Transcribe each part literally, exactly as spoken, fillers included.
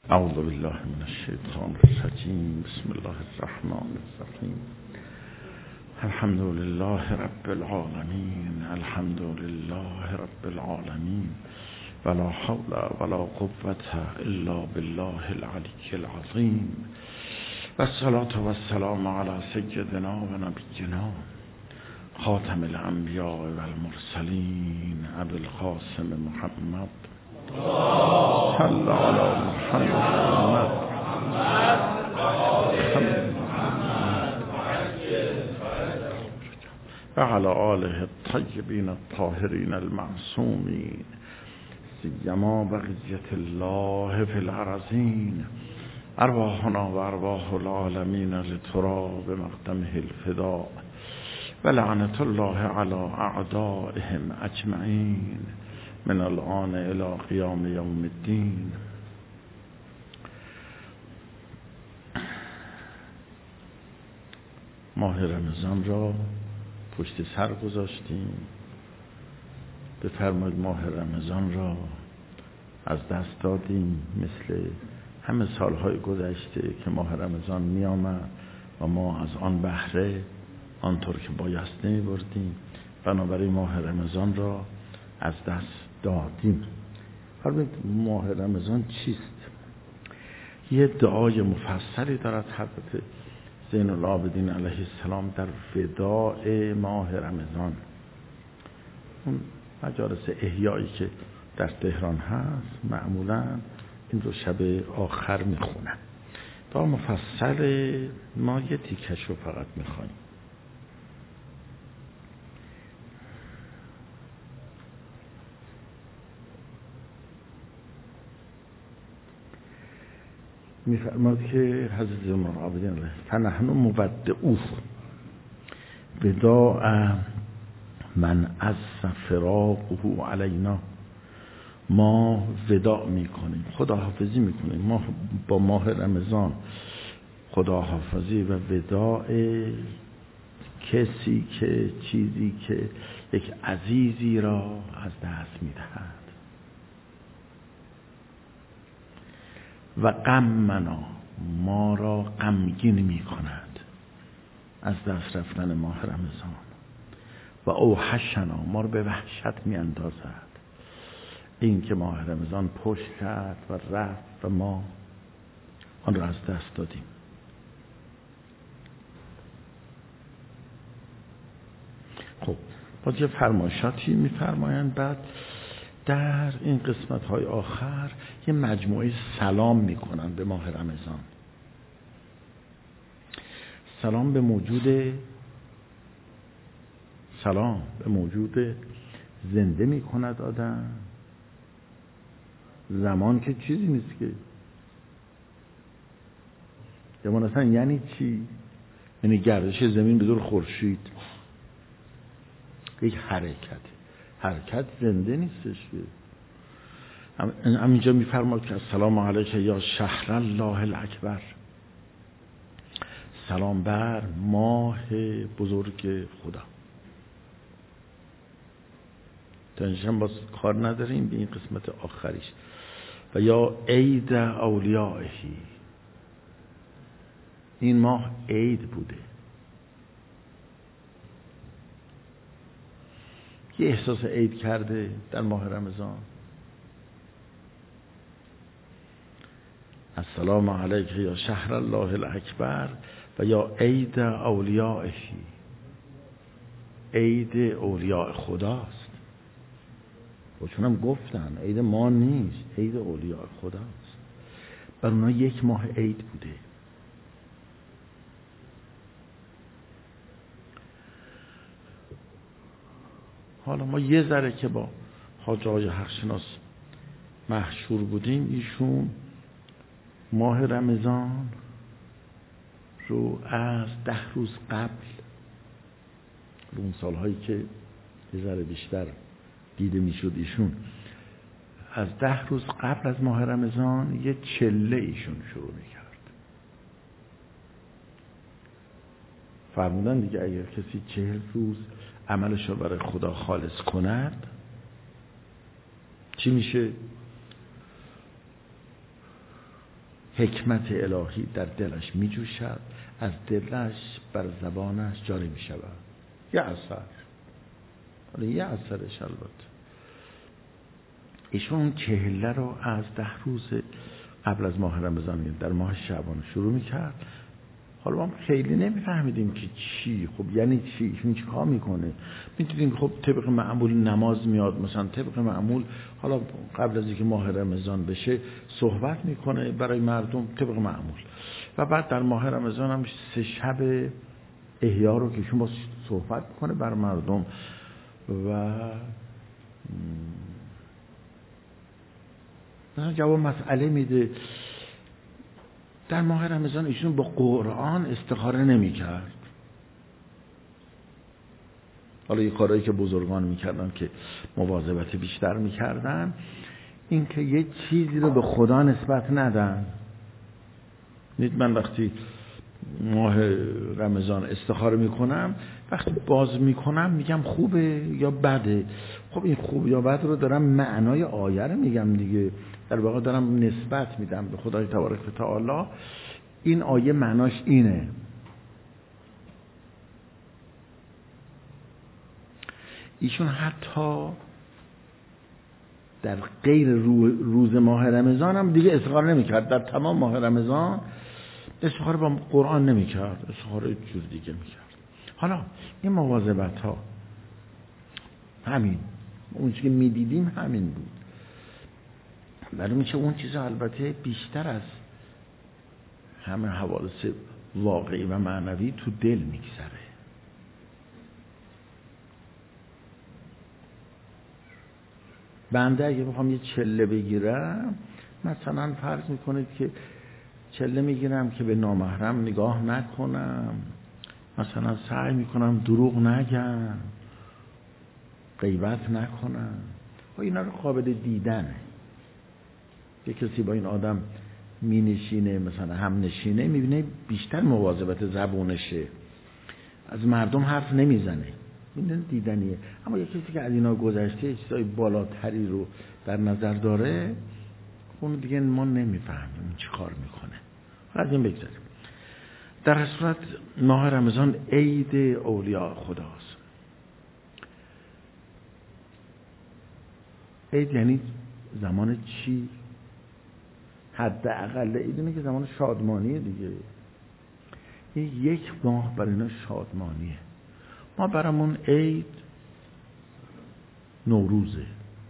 اعوذ بالله من الشیطان الرجیم. بسم الله الرحمن الرحیم. الحمد لله رب العالمین. الحمد لله رب العالمین. ولا حول ولا قوة الا بالله العلی العظیم. و الصلاة و السلام علی سیدنا و نبینا خاتم الانبیاء و المرسلین ابی القاسم محمد صلی علی محمد و علی آله الطیبین الطاهرین المعصومین سیما بقیة الله فی الارضین. ارواحنا و ارواح العالمین لتراب مقدمه الفداء و لعنت الله علی اعدائهم اجمعین من الآن الى قیام یوم الدین. ماه رمضان را پشت سر گذاشتیم. بفرمایید ماه رمضان را از دست دادیم، مثل همه سالهای گذشته که ماه رمضان می آمد و ما از آن بهره آنطور که بایست نمی بردیم. بنابراین ماه رمضان را از دست دادیم. حالا ماه رمضان چیست؟ یه دعای مفصلی دارد حضرت زین العابدین علیه السلام در وداع ماه رمضان. اون مجالس احیایی که در تهران هست معمولا این رو شب آخر میخونن. دعا مفصل، ما یه تیکش رو فقط میخوایم. میفرماد که حضرت زین العابدین علیه فنحن مودعوه وداع من از فراقه علینا. ما وداع میکنیم، خداحافظی میکنیم ما با ماه رمضان، خداحافظی و وداع کسی که چیزی که یک عزیزی را از دست میدهد. و غمنا، ما را غمگین میکند از دست رفتن ماه رمضان. و اوحشنا، ما را به وحشت میاندازد این که ماه رمضان پشت کرد و رفت و ما آن را از دست دادیم. خب باز یه فرمایشاتی میفرمایند. بعد در این قسمت های آخر یه مجموعه سلام میکنن به ماه رمضان. سلام به موجود سلام به موجود زنده میکند آدم. زمان که چیزی نیست که. زمان اصلا یعنی چی؟ یعنی گردش زمین به دور خورشید. یک حرکت حرکت زنده نیستش که. همینجا میفرماد که السلام علیک یا شهر الله الاکبر. سلام بر ماه بزرگ خدا. تنشن باز کار نداریم به این قسمت آخریش. و یا عید اولیائهی، این ماه عید بوده. یه احساس عید کرده در ماه رمضان. السلام علیک یا شهر الله الاکبر و یا عید اولیائهی، عید اولیاء خداست. و چونم گفتن عید ما نیست، عید اولیاء خداست. بر اونا یک ماه عید بوده. حالا ما یه ذره که با حاج آقای حقشناس محشور بودیم، ایشون ماه رمضان رو از ده روز قبل، اون سالهایی که یه ذره بیشتر دیده میشد، ایشون از ده روز قبل از ماه رمضان یه چله ایشون شروع میکرد. فرمودن دیگه اگر کسی چهل روز عملش رو برای خدا خالص کند چی میشه؟ حکمت الهی در دلش می جوشد، از دلش بر زبانش جاری می شود. یه اثر، حالا یه اثرش البته ایشون چهله رو از ده روز قبل از ماه رمضان در ماه شعبان شروع می کرد. حالا ما خیلی نمیفهمیدیم که چی، خب یعنی چی، ایشون چی کار میکنه. میدونیم خب طبق معمول نماز میاد، مثلا طبق معمول حالا قبل از اینکه ماه رمضان بشه صحبت میکنه برای مردم طبق معمول، و بعد در ماه رمضان هم سه شب احیا رو که ایشون با صحبت میکنه بر مردم و مثلا جواب مسئله میده. در ماه رمضان ایشون با قرآن استخاره نمی کرد. حالا یه کارهایی که بزرگان میکردن که مواظبت بیشتر میکردن این که یه چیزی رو به خدا نسبت ندن. نید من وقتی ماه رمضان استخاره میکنم، وقتی باز میکنم میگم خوبه یا بده. خب این خوب یا بد رو دارم معنای آیه رو میگم دیگه، در واقع دارم نسبت میدم به خدای تبارک و تعالی. این آیه معناش اینه. ایشون حتی در غیر روز ماه رمضان هم دیگه استخاره نمیکرد. در تمام ماه رمضان استخاره با قرآن نمیکرد، استخاره جور دیگه میکرد. حالا این مواظبت ها همین اون چیزی که میدیدیم همین بود. معلوم میشه اون چیزا البته بیشتر از همه حوادث واقعی و معنوی تو دل میگذره. بنده اگه بخوام یه چله بگیرم، مثلا فرض میکنید که چله میگیرم که به نامحرم نگاه نکنم، مثلا سعی میکنم دروغ نگم، غیبت نکنم، و اینا رو قابل دیدنه. یه کسی با این آدم می نشینه، مثلا هم نشینه، میبینه بیشتر مواظبت زبونشه، از مردم حرف نمیزنه، این دیدنیه. اما یه کسی که از اینا گذشته چیزای بالاتری رو در نظر داره، اون دیگه ما نمیفهمیم چی کار میکنه. از این بگذاریم. در صورت ماه رمضان عید اولیاء خداست. عید یعنی زمان چی؟ حداقل عید اینه که زمان شادمانیه دیگه. این یک ماه برای اینا شادمانیه. ما برامون عید نوروزه.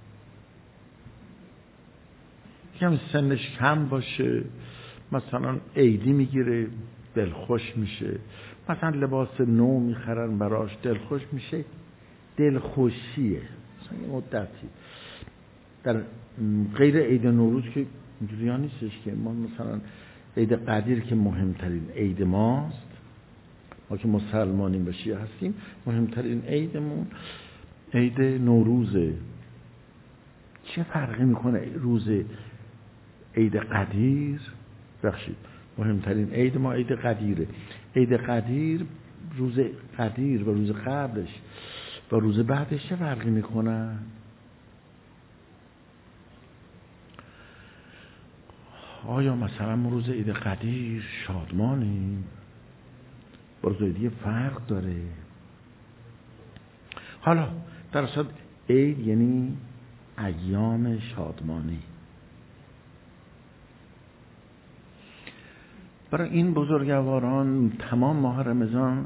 کمی سنش کم باشه مثلا عیدی میگیره دلخوش میشه، مثلا لباس نو میخرن براش دلخوش میشه، دلخوشیه. مثلا یه مدتی در غیر عید نوروز که اینجوری ها نیستش که ما مثلا عید قدیر که مهمترین عید ماست، ما که مسلمانیم و شیعه هستیم، مهمترین عیدمون عید نوروزه. چه فرقی میکنه روز عید قدیر؟ بخشید مهمترین عید ما عید قدیره. عید قدیر، روز قدیر و روز قبلش و روز بعدش چه فرقی میکنه؟ آیا مثلا ما روز عید قدیر شادمانیم؟ با روز عیدی فرق داره؟ حالا در اصل عید یعنی ایام شادمانی. برای این بزرگواران تمام ماه رمضان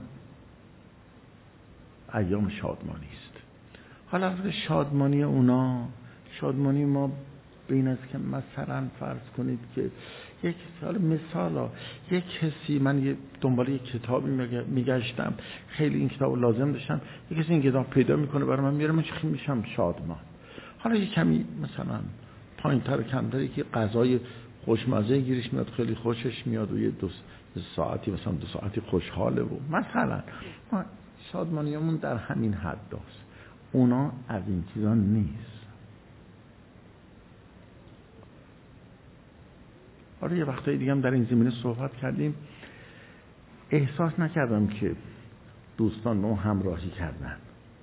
ایام شادمانی است. حالا شادمانی اونا، شادمانی ما به این است که مثلا فرض کنید که یک سال مثالا یک کسی، من یه دنبال یک کتابی میگشتم، خیلی این کتاب لازم داشتم، یک کسی این کتاب پیدا میکنه برای من میاره، من چی میشم شادمان. حالا یک کمی مثلا پایین تر و کمتری که غذای خوشمزه گیرش میاد، خیلی خوشش میاد و یه دو ساعتی مثلا دو ساعتی خوشحاله و مثلا ما شادمانیمون در همین حد داشت. اونا از این چیزا نیست. حالا یه وقتایی دیگه هم در این زمینه صحبت کردیم، احساس نکردم که دوستان ما همراهی کردن.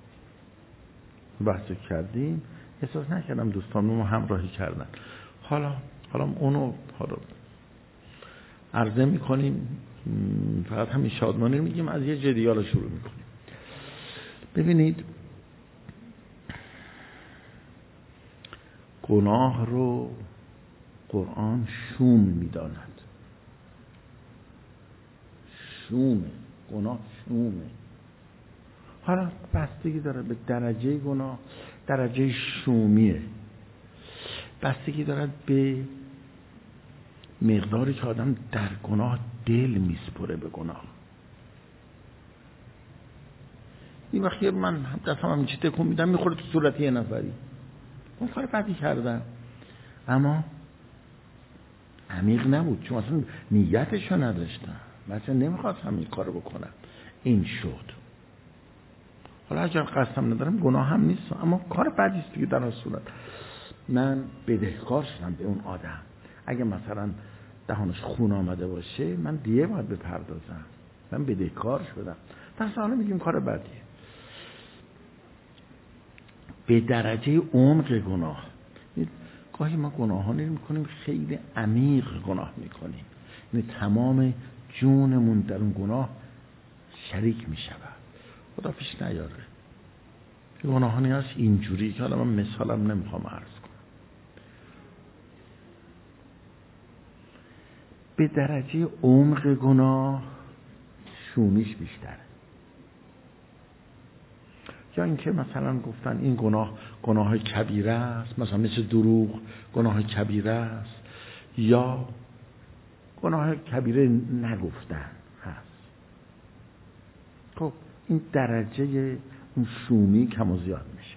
بحث کردیم احساس نکردم دوستان ما همراهی کردن. حالا حالا اونو حالا عرضه میکنیم، فقط همین شادمانی رو میگیم، از یه جدیال شروع میکنیم. ببینید گناه رو قرآن شوم میداند. شومه، گناه شومه. حالا بستگی داره به درجه گناه، درجه شومیه، بستگی دارد به مقداری که آدم در گناه دل میسپره به گناه. این وقتی من دستم هم چی تکون میدم میخوره تو صورت یه نفری، اون کار بدی کردم، اما عمیق نبود، چون اصلا نیتشو نداشتم، مثلا نمیخواستم این کارو بکنم، این شد. حالا اگر قصدم ندارم گناه هم نیست، اما کار بدی است دیگه. در اون صورت من بدهکار شدم به اون آدم. اگه مثلا دهانش خون آمده باشه من دیگه باید بپردازم، من بدهکار شدم. در حالا میگیم کار بدیه. به درجه عمق گناه، گاهی ما گناهانی رو میکنیم خیلی عمیق گناه میکنیم، یعنی تمام جونمون در اون گناه شریک میشود. خدا پیش نیاره. گناهانی هست اینجوری که حالا من مثالم نمیخوام عرض کنم. به درجه عمق گناه شومیش بیشتره. یا اینکه مثلا گفتن این گناه گناه کبیره است، مثلا مثل دروغ گناه کبیره است، یا گناه کبیره نگفتن هست. خب این درجه اون شومی کم و زیاد میشه.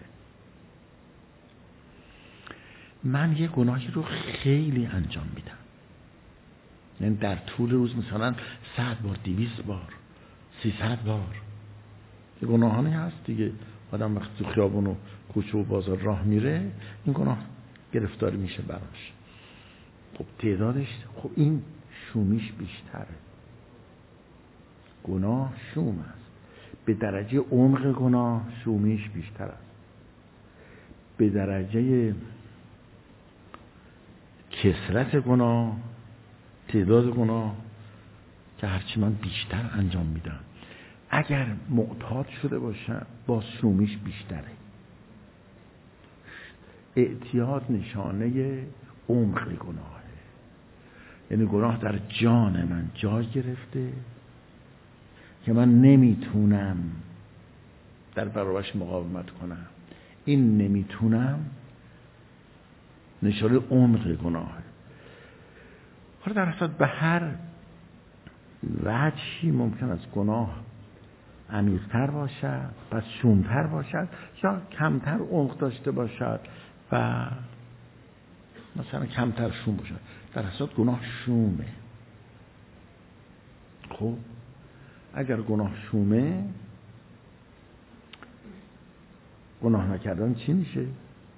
من یه گناهی رو خیلی انجام میدم، یعنی در طول روز مثلا صد بار، دویست بار، سیصد بار. یه گناهانی هست دیگه، آدم وقتی تو خیابون و کوچه و بازار راه میره این گناه گرفتاری میشه براش. خب تعدادش، خب این شومیش بیشتره. گناه شوم است. به درجه عمق گناه شومیش بیشتر است. به درجه کثرت گناه، تعداد گناه که هرچی من بیشتر انجام میدم، اگر معتاد شده باشم با شومیش بیشتره. اعتیاد نشانه عمق گناهه، یعنی گناه در جان من جای گرفته که من نمیتونم در برابرش مقاومت کنم. این نمیتونم نشانه عمق گناهه. حالا در اصل به هر وجهی ممکن است گناه عمیق‌تر باشد، پس شوم‌تر باشد، یا کمتر عمق داشته باشد و مثلا کمتر شوم باشد. در اصل گناه شومه. خب اگر گناه شومه، گناه نکردن چی میشه؟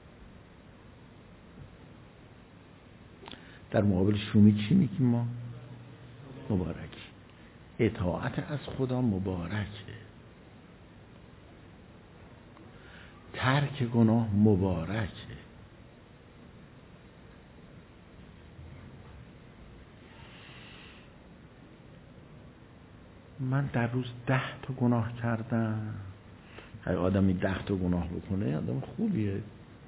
در مقابل شومی چی میگیم ما؟ مبارک. اطاعت از خدا مبارکه، ترک گناه مبارکه. من در روز ده تا گناه کردم. اگه آدمی ده تا گناه بکنه آدم خوبیه.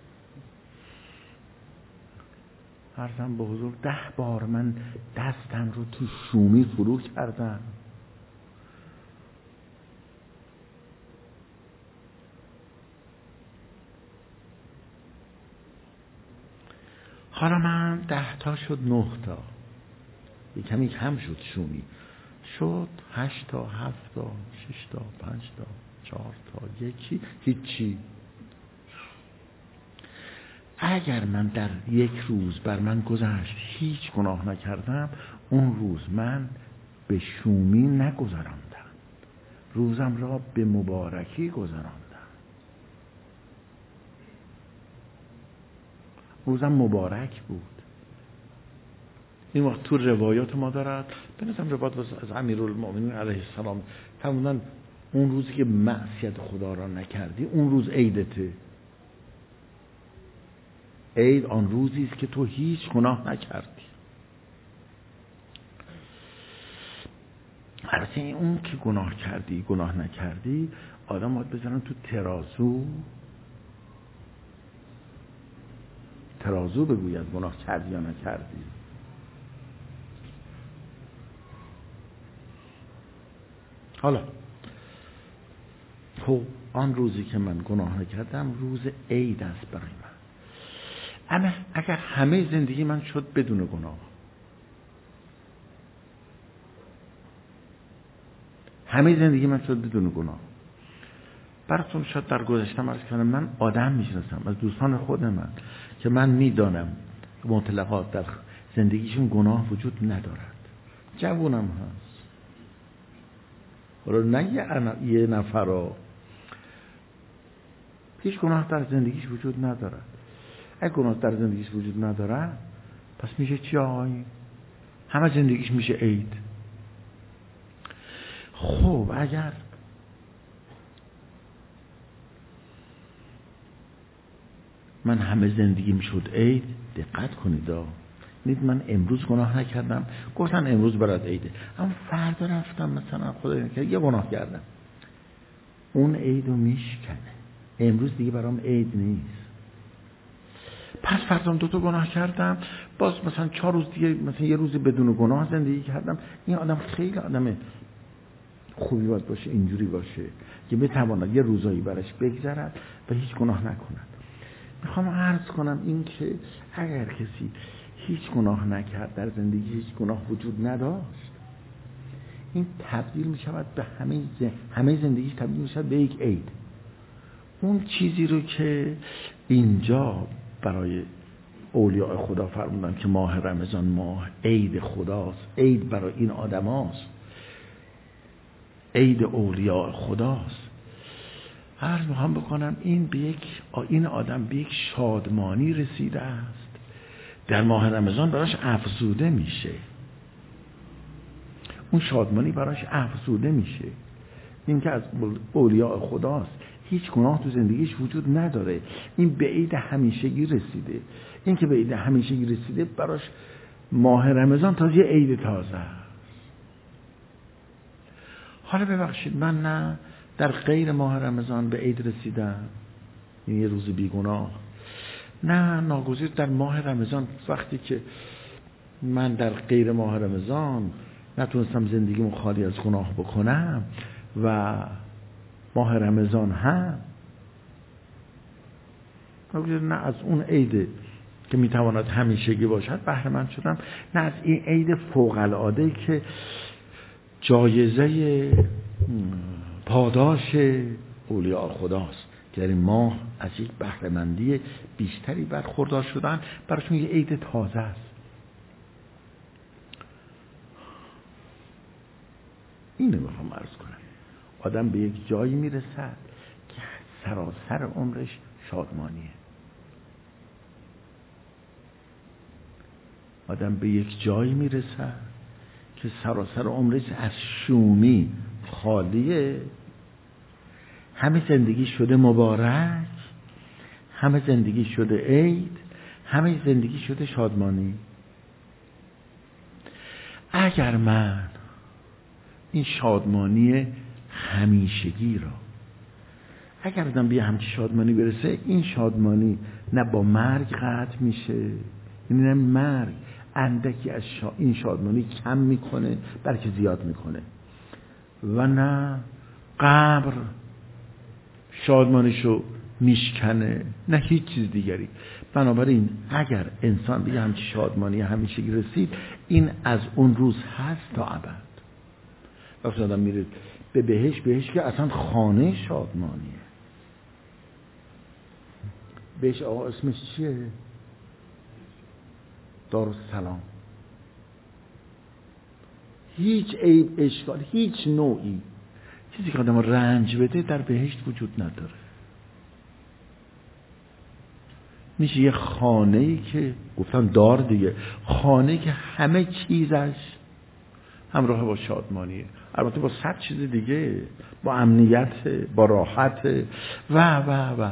عرضم به حضور ده بار من دستم رو تو شومی فرو کردم. حالا من ده تا شد نه تا، یه کمی کم شد شومی، شد هشت تا، هفت تا، شش تا، پنج تا، چهار تا، یکی، هیچی. اگر من در یک روز بر من گذشت هیچ گناه نکردم، اون روز من به شومی نگذراندم، روزم را به مبارکی گذراندم. روزم مبارک بود. این وقت تو روایات ما دارد، به نظرم روایات از امیرالمومنین علیه السلام فرمودن اون روزی که معصیت خدا را نکردی اون روز عیدته. عید آن روزی است که تو هیچ گناه نکردی. البته این اون که گناه کردی گناه نکردی آدم باید بزنن تو ترازو، ترازو بگوید گناه کردی یا نکردی. حالا خب آن روزی که من گناه نکردم روز عید است برای من. اما اگر همه زندگی من شد بدون گناه، همه زندگی من شد بدون گناه، براتون شاید در گذشته عرض کردم من آدم میشناسم از دوستان خود من که من میدانم مطلقات در زندگیشون گناه وجود ندارد. جوونم هست، حالا نه یه نفر ها هیچ گناه در زندگیش وجود ندارد. اگه گناه در زندگیش وجود ندارد پس میشه چی آقایی؟ همه زندگیش میشه عید. خب اگر من همه زندگیم شد عید، دقت کنید ها، نید من امروز گناه نکردم، گفتن امروز برات عیده، اما فردا رفتم مثلا خدا نکنه یه گناه کردم، اون عیدو میشکنه، امروز دیگه برام عید نیست. پس فردا دو تا گناه کردم، باز مثلا چهار روز دیگه مثلا یه روزی بدون گناه زندگی کردم. این آدم خیلی آدم خوبی باید باشه، اینجوری باشه که بتواند یه روزایی برش بگذرد و هیچ گناه نکند. میخوام عرض کنم این که اگر کسی هیچ گناه نکرد، در زندگی هیچ گناه وجود نداشت، این تبدیل میشود به همه همه زندگیش تبدیل میشود به یک عید. اون چیزی رو که اینجا برای اولیاء خدا فرمودن که ماه رمضان ماه عید خداست، عید برای این آدم هاست، عید اولیاء خداست. عرض میخوام بکنم این به یک این آدم به یک شادمانی رسیده است، در ماه رمضان براش افزوده میشه، اون شادمانی براش افزوده میشه. این که از اولیاء خداست، هیچ گناه تو زندگیش وجود نداره، این به عید همیشگی رسیده. این که به عید همیشگی رسیده براش ماه رمضان تازه یه عید تازه است. حالا ببخشید من نه در غیر ماه رمضان به عید رسیدم، این یه روز بیگناه، نه ناگزیر در ماه رمضان وقتی که من در غیر ماه رمضان نتونستم زندگیمو خالی از گناه بکنم و ماه رمضان هم نه از اون عید که میتواند همیشگی باشد بهره مند شدم، نه از این عید فوق العاده که جایزه پاداش اولیاء خداست که در این ماه از یک بهره مندی بیشتری برخوردار شدن، براشون یه عید تازه است. اینو میخوام عرض کنم، آدم به یک جایی میرسد که سراسر عمرش شادمانیه، آدم به یک جایی میرسد که سراسر عمرش از شومی خالیه، همه زندگی شده مبارک، همه زندگی شده عید، همه زندگی شده شادمانی. اگر من این شادمانی همیشگی را، اگر آدم به همچین شادمانی برسه، این شادمانی نه با مرگ قطع میشه، یعنی نه مرگ اندکی از شا... این شادمانی کم میکنه بلکه زیاد میکنه، و نه قبر شادمانیشو میشکنه، نه هیچ چیز دیگری. بنابراین اگر انسان به همچین شادمانی همیشگی رسید، این از اون روز هست تا ابد. وقتی آدم میره به بهشت، بهشت که اصلا خانه شادمانیه. بهشت آقا اسمش چیه؟ دارالسلام. هیچ عیب اشکال، هیچ نوعی چیزی که آدم رنج بده در بهشت وجود نداره. میشه یه خانه‌ای که گفتم دار دیگه، خانه‌ای که همه چیزش همراه با شادمانیه، البته با صد چیز دیگه، با امنیت، با راحت و و و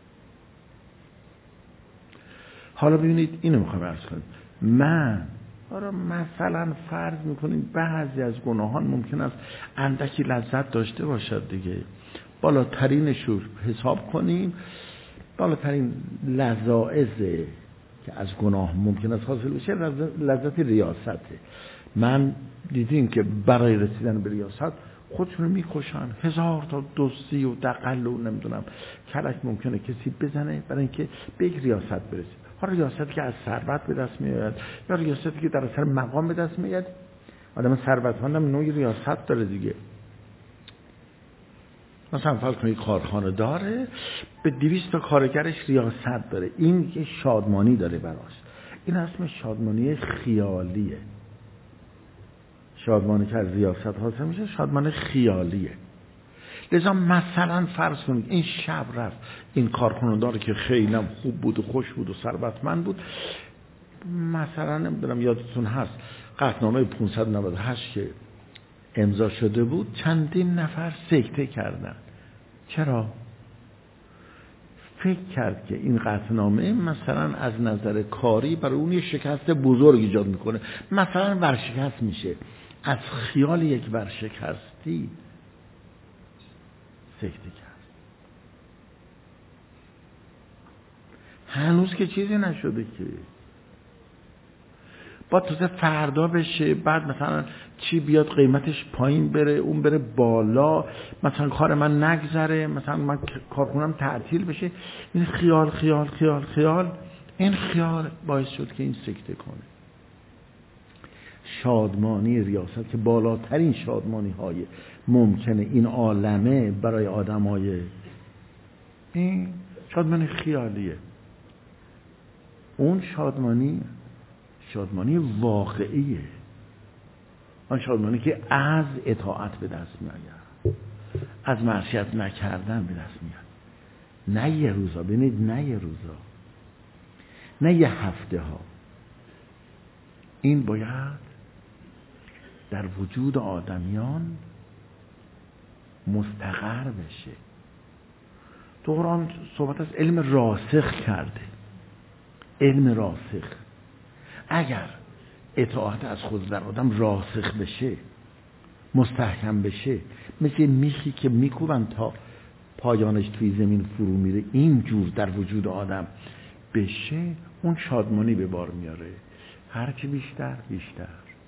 حالا ببینید اینو میخوام عرض کنم، من آره مثلا فرض میکنیم بعضی از گناهان ممکن است اندکی لذت داشته باشد دیگه، بالاترینش رو حساب کنیم، بالاترین لذائذ که از گناه ممکن است حاصل بشه لذت ریاسته. من دیدین که برای رسیدن به ریاست خودشون رو میکشن، هزار تا دزدی و دغل و نمیدونم کلک ممکنه کسی بزنه برای اینکه به یک ریاست برسه. ها ریاستی که از ثروت به دست میاد یا ریاستی که در اثر مقام به دست میاد. آدم ثروتمند هم نوعی ریاست داره دیگه. مثلا فرض کنید کارخانه داره، به دویست تا کارگرش ریاست داره، این یه شادمانی داره براش، این اسمش شادمانی خیالیه. شادمانی که از ریاست حاصل میشه شادمانی خیالیه. لذا مثلا فرض کنید این شب رفت این کارخانه داره که خیلی خوب بود و خوش بود و ثروتمند بود، مثلا نمیدونم یادتون هست قطعنامه پانصد و نود و هشت که امضا شده بود، چندین نفر سکته کردن. چرا؟ فکر کرد که این قطعنامه مثلا از نظر کاری برای اون یه شکست بزرگ ایجاد میکنه، مثلا ورشکست میشه. از خیال یک ورشکستی سکته کرد. هنوز که چیزی نشده که با تازه فردا بشه، بعد مثلا چی بیاد قیمتش پایین بره اون بره بالا، مثلا کار من نگذره، مثلا من کارخونم تعطیل بشه. این خیال خیال خیال خیال این خیال باعث شد که این سکته کنه. شادمانی ریاست که بالاترین شادمانی های ممکنه این عالمه برای آدم های، این شادمانی خیالیه. اون شادمانی شادمانی واقعیه، آن شادمانی که از اطاعت به دست میاد، از معصیت نکردن به دست میاد. نه یه روزا، ببینید نه یه روزا، نه یه هفته ها. این باید در وجود آدمیان مستقر بشه. تو قرآن صحبت از علم راسخ کرده. علم راسخ اگر اطاعت از خود در آدم راسخ بشه، مستحکم بشه، مثل میخی که میکوبن تا پایانش توی زمین فرو میره، اینجور در وجود آدم بشه، اون شادمانی به بار میاره. هرچی بیشتر بیشتر.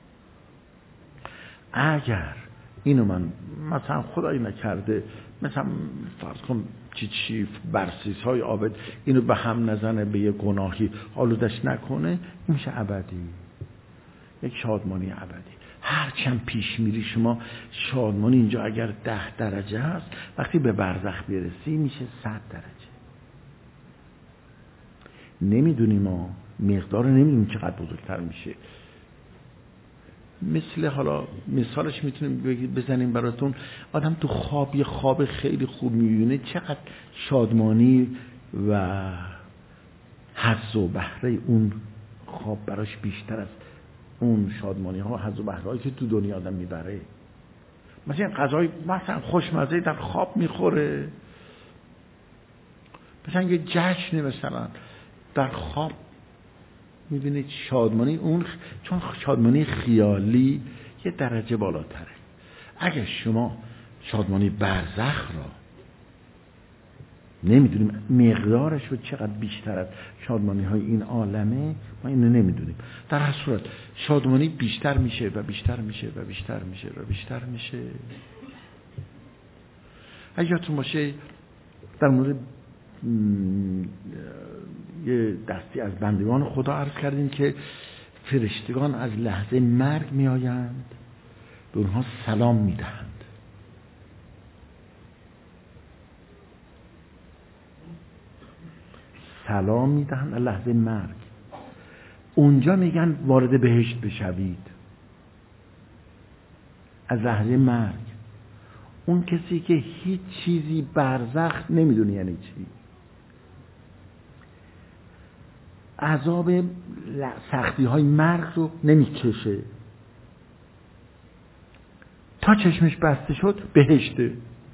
اگر اینو من مثلا خدایی نکرده مثلا فرض کن چی چی برسیس های عابد اینو به هم نزنه، به یه گناهی آلودش نکنه، این میشه ابدی، یک شادمانی ابدی. هرچند پیش میری شما شادمانی اینجا اگر ده درجه هست، وقتی به برزخ برسی میشه صد درجه. نمیدونیم ما مقدار نمیدونیم چقدر بزرگتر میشه. مثل حالا مثالش میتونیم بزنیم براتون، آدم تو خواب یه خواب خیلی خوب میبینه، چقدر شادمانی و حظ و بهره اون خواب براش بیشتر از اون شادمانی ها و حظ و بهره هایی که تو دنیا آدم میبره. مثلا غذای مثلا خوشمزه در خواب میخوره، مثلا یه جشن مثلا در خواب میبینید شادمانی اون، چون شادمانی خیالی یه درجه بالاتره. اگه شما شادمانی برزخ را نمیدونیم مقدارش رو چقدر بیشتر از شادمانی های این عالمه، ما اینو نمیدونیم. در هر صورت شادمانی بیشتر میشه و بیشتر میشه و بیشتر میشه و بیشتر میشه. اگه یادتون باشه در مورد یه دستی از بندگان خدا عرض کردیم که فرشتگان از لحظه مرگ می آیند به اونها سلام می دهند. سلام می دهند از لحظه مرگ. اونجا میگن وارد بهشت بشوید. از لحظه مرگ. اون کسی که هیچ چیزی برزخ نمیدونه یعنی چی، عذاب سختی های مرگ رو نمیکشه، تا چشمش بسته شد بهشته.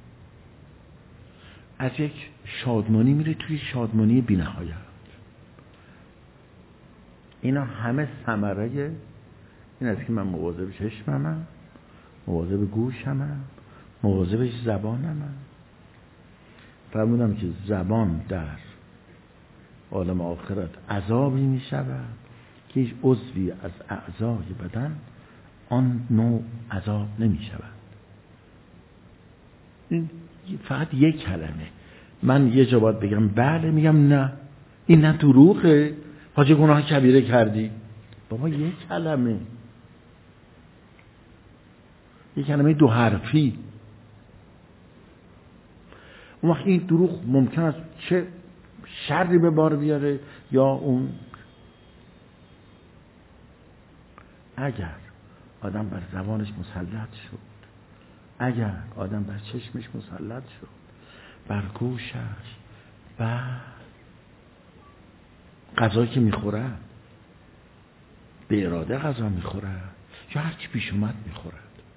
از یک شادمانی میره توی شادمانی بی‌نهایت. اینا همه ثمره این است که من مواظب چشممم، مواظب گوشمم، مواظب زبانمم. فرمودم که زبان در عالم آخرت عذابی می شود که هیچ عضوی از اعضای بدن آن نوع عذاب نمی شود. این فقط یک کلمه. من یه جا باید بگم بله، میگم نه، این نه دروغه، حاجی گناه کبیره کردی. بابا یک کلمه، یک کلمه دو حرفی. اون وقت این دروغ ممکن است چه شری به بار بیاره یا اون. اگر آدم بر زبانش مسلط شد، اگر آدم بر چشمش مسلط شد، بر گوشش، بر غذایی که میخوره، به اراده غذا میخوره یا هر چی پیش اومد میخوره.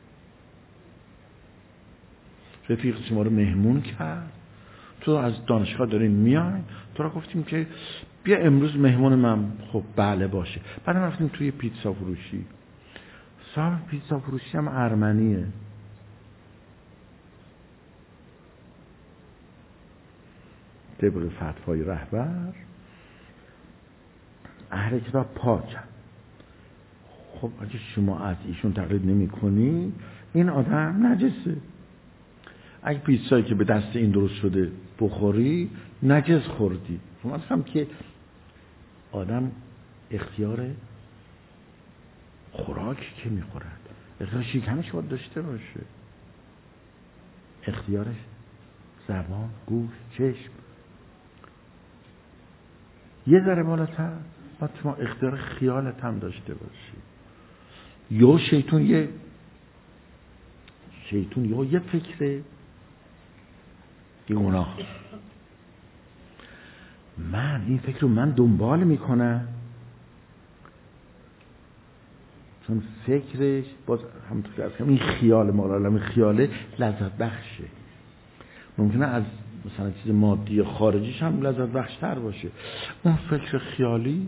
رفیق شما رو مهمون کرد، تو از دانشگاه دارین میاین، تو را گفتیم که بیا امروز مهمون من. خب بله باشه. بعد رفتیم توی پیتزا فروشی، صاحب پیتزا فروشی هم ارمنیه. طبق فتوای رهبر اهل کتاب پاکن. خب اگه شما از ایشون تقلید نمی کنی، این آدم نجسه. اگه پیتزایی که به دست این درست شده بخوری، نجس خوردی. شما هم که آدم اختیار خوراکی که میخورد، اختیار شکمش باید داشته باشه، اختیارش زبان، گوش، چشم. یه ذره بالاتر باید شما اختیار خیالت هم داشته باشی. یا شیطون یه شیطون یا یه فکره، یه گناه. من این فکر رو من دنبال میکنم، چون فکرش باز همونطور که از کنم این خیال مالا، این خیاله لذت بخشه. ممکنه از مثلا چیز مادی خارجیش هم لذت بخشتر باشه. اون فکر خیالی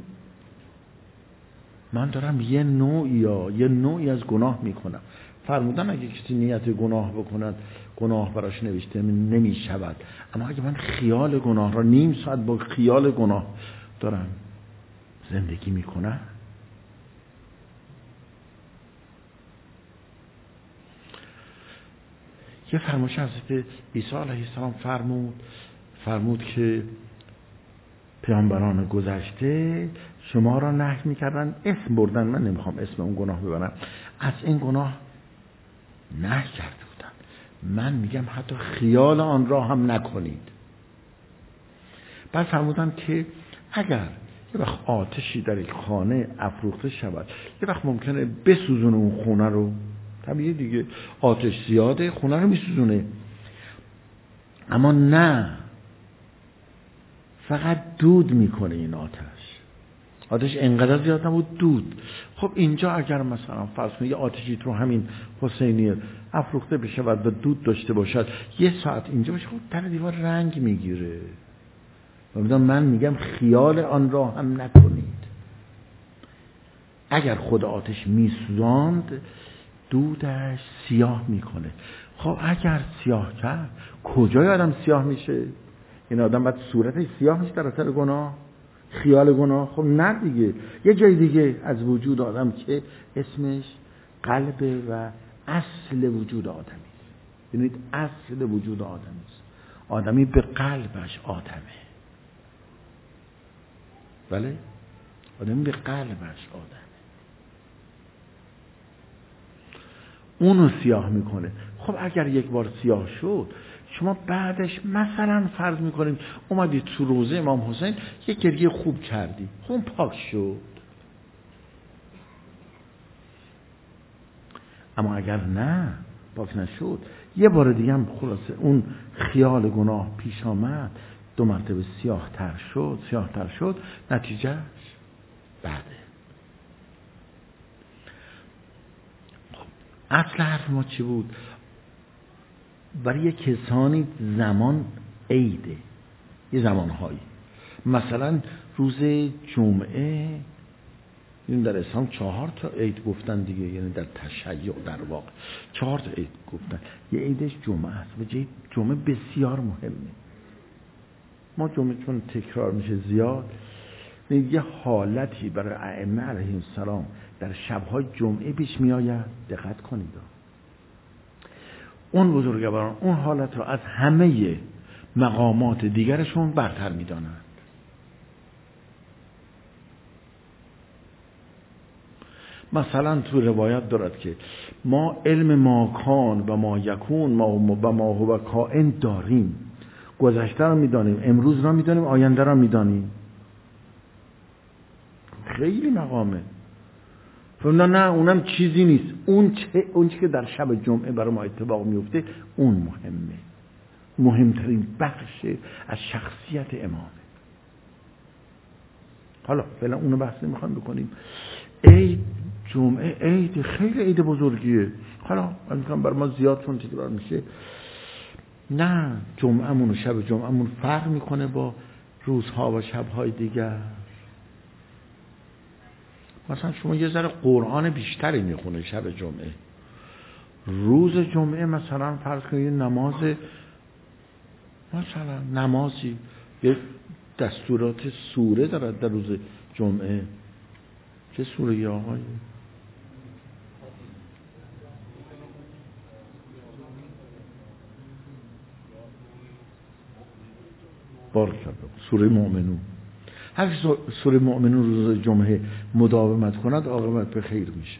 من دارم یه نوعی یا یه نوعی از گناه میکنم. فرمودن اگه کسی نیت گناه بکند گناه براش نوشته نمی شود، اما اگه من خیال گناه را نیم ساعت با خیال گناه دارم زندگی میکنم، یه فرمایش حضرت عیسی علیه السلام فرمود فرمود که پیامبران گذشته شما را نهی میکردن اسم بردن، من نمیخوام اسم اون گناه ببرم، از این گناه نهی کرده بودن. من میگم حتی خیال آن را هم نکنید. بعد فرمودن که اگر یه وقت آتشی در یک خانه افروخته شود، یه وقت ممکنه بسوزونه اون خونه رو، طبیعیه دیگه، آتش زیاده خونه رو میسوزونه، اما نه فقط دود میکنه این آتش. آتش انقدر زیاد نبود، دود. خب اینجا اگر مثلا فرض کنید یه آتشی رو همین حسینیه افروخته بشه و دود داشته باشد، یه ساعت اینجا باشه، خب در دیوار رنگ میگیره. و من میگم خیال آن را هم نکنید. اگر خود آتش میسوزاند دودش سیاه میکنه. خب اگر سیاه کرد کجای آدم سیاه میشه؟ این آدم بعد صورتش سیاه میشه در اثر گناه، خیال گناه؟ خب نه دیگه، یه جای دیگه از وجود آدم که اسمش قلب و اصل وجود آدمی است. ببینید اصل وجود آدمی است. آدمی به قلبش آدمه. بله؟ آدمی به قلبش آدمه. اونو سیاه میکنه. خب اگر یک بار سیاه شد، شما بعدش مثلا فرض میکنیم اومدی تو روزه امام حسین یک گریه خوب کردی، خون پاک شد. اما اگر نه پاک نشد، یه بار دیگه هم خلاصه اون خیال گناه پیش آمد، دو مرتبه سیاه تر شد سیاه تر شد نتیجهش بعده. خب اصل حرف ما چی بود؟ برای کسانی زمان عیده، یه زمانهایی، مثلا روز جمعه این در اسلام چهار تا عید گفتن دیگه، یعنی در تشیع در واقع چهار تا عید گفتن. یه عیدش جمعه است و جمعه بسیار مهمه. ما جمعه چون تکرار میشه زیاد، یه حالتی برای ائمه علیهم السلام در شب‌های جمعه پیش میآید. دقت کنید، اون بزرگواران اون حالت رو از همه مقامات دیگرشون برتر میدانند. مثلا تو روایت دارد که ما علم ما کان و ما یکون ما و ما هو کائن داریم. گذشته را میدانیم، امروز را میدانیم، آینده را میدانیم. خیلی مقامه. فرمودن نه اونم چیزی نیست، اون چه اون چه که در شب جمعه برای ما اتفاق میفته اون مهمه، مهمترین بخش از شخصیت امامه. حالا فعلا اونو بحث نمیخوام بکنیم. عید جمعه عید خیلی عید بزرگیه. حالا من میگم برای ما زیاد چون تکرار میشه، نه جمعهمون و شب جمعهمون فرق میکنه با روزها و شبهای دیگر. مثلا شما یه ذره قرآن بیشتری میخونه شب جمعه. روز جمعه مثلا فرض کنید نماز، مثلا نمازی یه دستورات سوره دارد در روز جمعه. چه سوره یا آقای؟ بارک الله. سوره مؤمنون. هر سوره مؤمنون روز جمعه مداومت کند عاقبت به خیر میشه.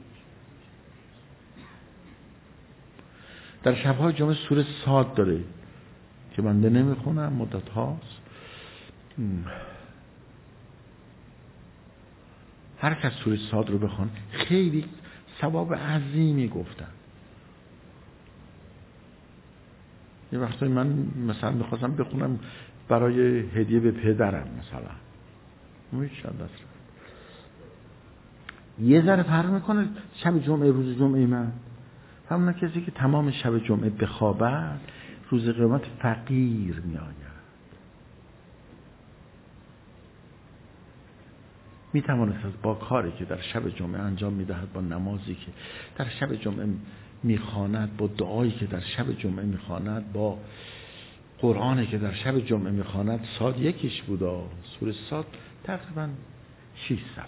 در شبهای جمعه سوره صاد داره که من نمیخونم، مدت هاست. هر کس سوره صاد رو بخوان خیلی ثواب عظیمی گفتن. یه وقتی من مثلا میخواستم بخونم برای هدیه به پدرم مثلا، میشه دست یه ذره فرق میکنه شب جمعه روز جمعه. من همون کسی که تمام شب جمعه بخوابد روز قیامت فقیر میآید. میتواند با کاری که در شب جمعه انجام میدهد، با نمازی که در شب جمعه میخواند، با دعایی که در شب جمعه میخواند، با قرآنی که در شب جمعه میخواند، صاد یکیش بودا. سوره صاد تقریبا شش صفحه.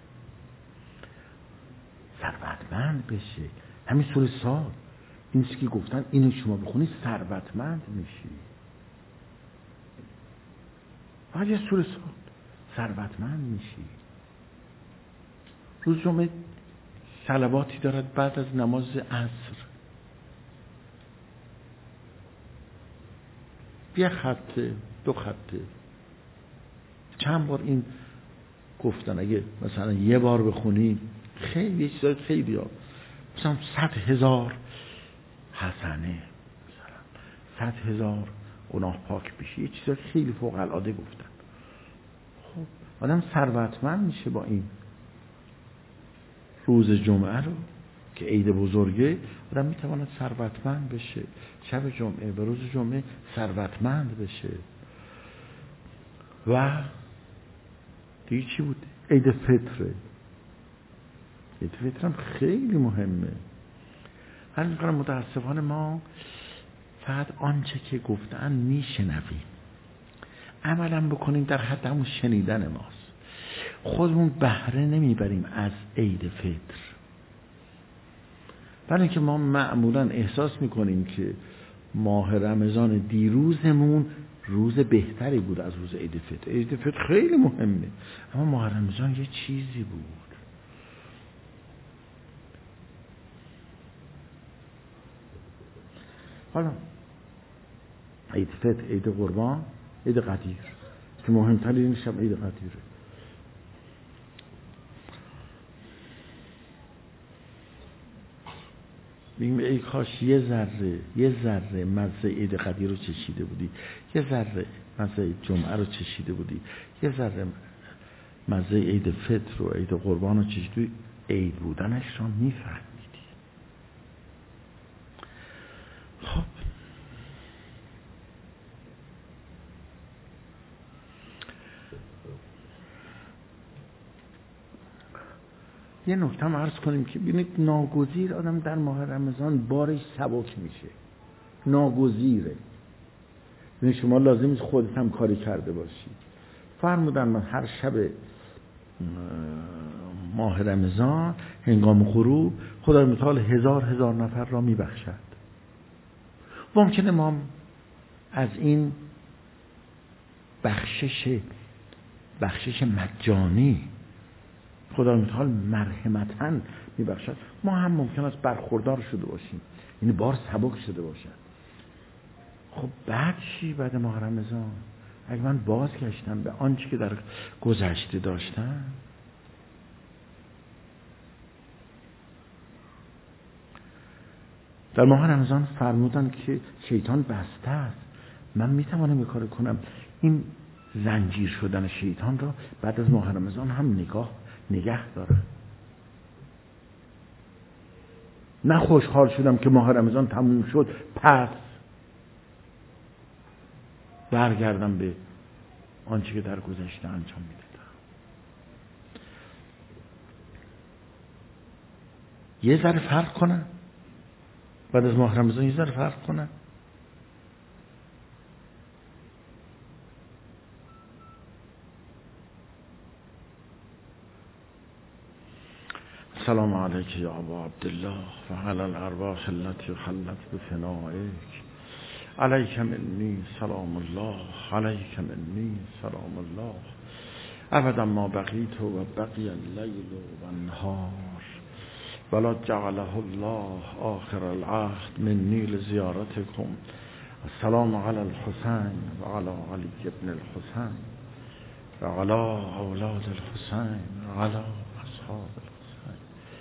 ثروتمند بشه همین سوره صاد. این چیزی که گفتن اینو شما بخونی ثروتمند میشی. فقط یه سوره صاد ثروتمند میشی. روز جمعه صلواتی دارد بعد از نماز عصر. یه خطه، دو خطه، چند بار این گفتن. اگه مثلا یه بار بخونی خیلی یه چیزای خیلی ها، مثلا صد هزار حسنه، مثلا صد هزار گناه پاک بشی. یه چیزای خیلی فوق العاده گفتن. خب آدم ثروتمند میشه با این روز جمعه رو که عید بزرگه. آدم میتواند ثروتمند بشه شب جمعه و روز جمعه ثروتمند بشه. و دیگه چی بود؟ عید فطره. عید فطر هم خیلی مهمه. هر میکنم متاسفانه ما فقط آنچه که گفتن میشنویم، عملا بکنیم در حد همون شنیدن ماست. خودمون بهره نمیبریم از عید فطر. برای اینکه ما معمولا احساس میکنیم که ماه رمضان دیروزمون روز بهتری بود از روز عید فطر. عید فطر خیلی مهمه، اما ماه رمضان یه چیزی بود. حالا عید فطر، عید قربان، عید قدیر که مهمترین شب عید قدیره. میگم ای کاش یه ذره یه ذره مزه عید قدیر رو چشیده بودی، یه ذره مزه جمعه رو چشیده بودی، یه ذره مزه عید فطر و عید قربان رو چشیدی، عید بودنش رو میفهمیدی. خب یه نکته هم عرض کنیم که ببینید ناگزیر آدم در ماه رمضان بارش سبک میشه، ناگزیره. ببینید شما لازم نیست خودت هم کاری کرده باشی. فرمودن من هر شب ماه رمضان هنگام غروب خدای متعال هزار هزار نفر را میبخشد. ممکنه ما از این بخشش بخشش مجانی خدای متعال مرحمتاً میبخشد، ما هم ممکن است برخوردار شده باشیم، یعنی بار سبک شده باشد. خب بعد چی بعد ماه رمضان؟ اگه من بازگشتم به آنچه که در گذشته داشتم، در ماه رمضان فرمودن که شیطان بسته است، من میتوانم کار کنم این زنجیر شدن شیطان را بعد از ماه رمضان هم نگاه نگه دارم. نه خوشحال شدم که ماه رمضان تموم شد پس برگردم به آنچه که در گذشته انجام میدادم. یه ذره فرق کنم بعد از ماه رمضان، یه ذره فرق کنم. السلام علیک یا ابا عبدالله و علی الارواح التي حلت بفنائک، علیک منی سلام الله، علیک منی سلام الله، ابدا ما بقیت و بقی اللیل و النهار ولا جعله الله آخر العهد منی لزیارتکم. السلام علی الحسین و علی علی ابن الحسین و علی اولاد الحسین و علی اصحاب